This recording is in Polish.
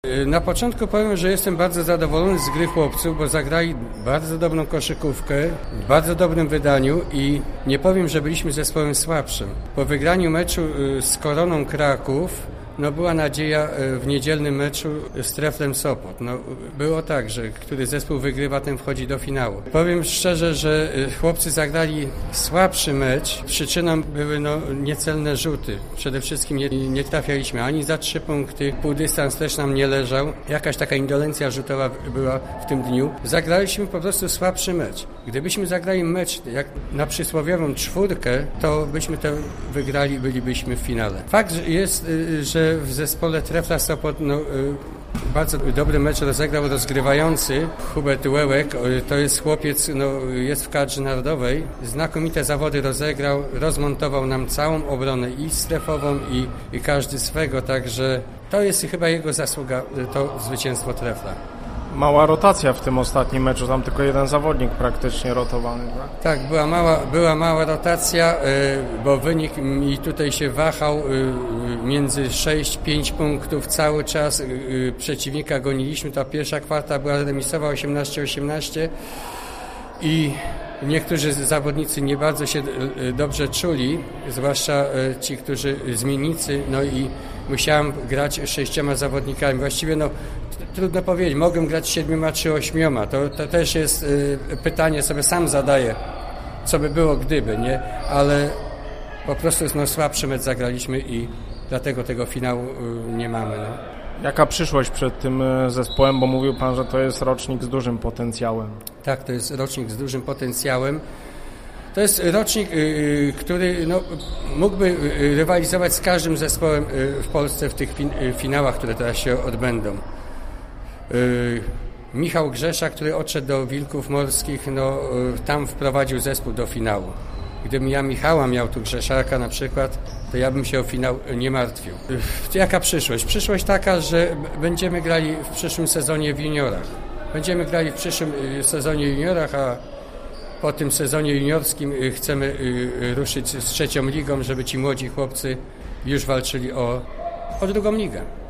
Na początku powiem, że jestem bardzo zadowolony z gry chłopców, bo zagrali bardzo dobrą koszykówkę, w bardzo dobrym wydaniu i nie powiem, że byliśmy zespołem słabszym. Po wygraniu meczu z Koroną Kraków była nadzieja w niedzielnym meczu z Treflem Sopot. Było tak, że który zespół wygrywa, ten wchodzi do finału. Powiem szczerze, że chłopcy zagrali słabszy mecz. Przyczyną były niecelne rzuty. Przede wszystkim nie trafialiśmy ani za 3 punkty. Półdystans też nam nie leżał. Jakaś taka indolencja rzutowa była w tym dniu. Zagraliśmy po prostu słabszy mecz. Gdybyśmy zagrali mecz jak na przysłowiową 4, to byśmy to wygrali, bylibyśmy w finale. Fakt jest, że w zespole Trefla Sopot bardzo dobry mecz rozegrał rozgrywający Hubert Łełek. To jest chłopiec, jest w kadrze narodowej. Znakomite zawody rozegrał, rozmontował nam całą obronę i strefową i każdy swego, także to jest chyba jego zasługa, to zwycięstwo Trefla. Mała rotacja w tym ostatnim meczu, tam tylko jeden zawodnik praktycznie rotowany, tak? Tak, była mała rotacja, bo wynik mi tutaj się wahał między 6-5 punktów cały czas. Przeciwnika goniliśmy, ta pierwsza kwarta była remisowa 18-18 i niektórzy zawodnicy nie bardzo się dobrze czuli, zwłaszcza ci, którzy zmiennicy, i musiałem grać 6 zawodnikami. Właściwie trudno powiedzieć, mogłem grać 7 czy 8. To też jest pytanie, sobie sam zadaję, co by było gdyby, nie? Ale po prostu słabszy mecz zagraliśmy i dlatego tego finału nie mamy. Jaka przyszłość przed tym zespołem, bo mówił Pan, że to jest rocznik z dużym potencjałem. Tak, to jest rocznik z dużym potencjałem. To jest rocznik, który mógłby rywalizować z każdym zespołem w Polsce w tych finałach, które teraz się odbędą. Michał Grzesza, który odszedł do Wilków Morskich, tam wprowadził zespół do finału. Gdybym ja Michała miał tu Grzeszaka na przykład, to ja bym się o finał nie martwił. Jaka przyszłość? Przyszłość taka, że będziemy grali w przyszłym sezonie w juniorach. Będziemy grali w przyszłym sezonie juniorach, a po tym sezonie juniorskim chcemy ruszyć z 3. ligą, żeby ci młodzi chłopcy już walczyli o 2. ligę.